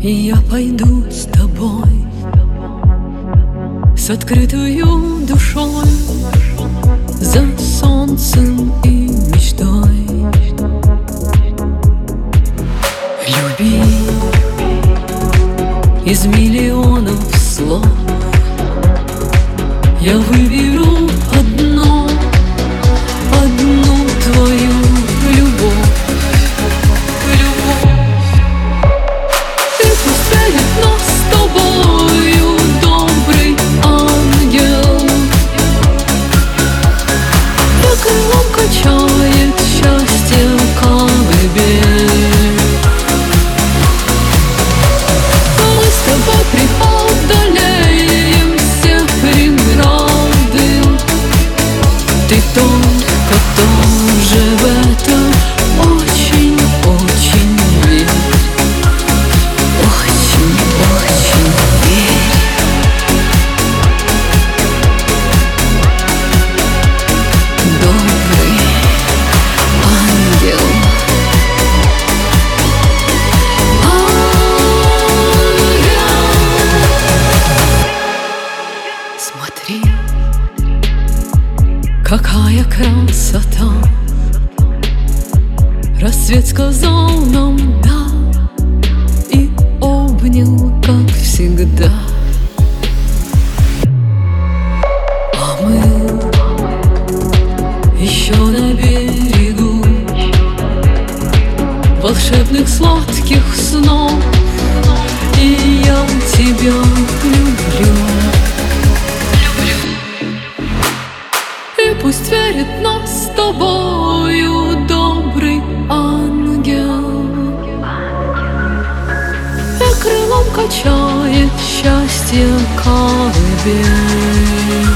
И я пойду с тобой с открытою душой за солнцем и мечтой. Люби из миллионов слов я выберу одну твою любовь. И пусть будет нас с тобою добрый ангел, и крылом качает счастье колыбель. Мы с тобой преодолеем все преграды. Ты только тоже в это очень-очень верь. Очень-очень верь. Добрый ангел. Смотри, какая красота! Рассвет сказал нам «да» и обнял, как всегда. А мы еще на берегу волшебных сладких снов, и я тебя люблю. И пусть верит нас с тобою добрый ангел, и крылом качает счастье колыбель.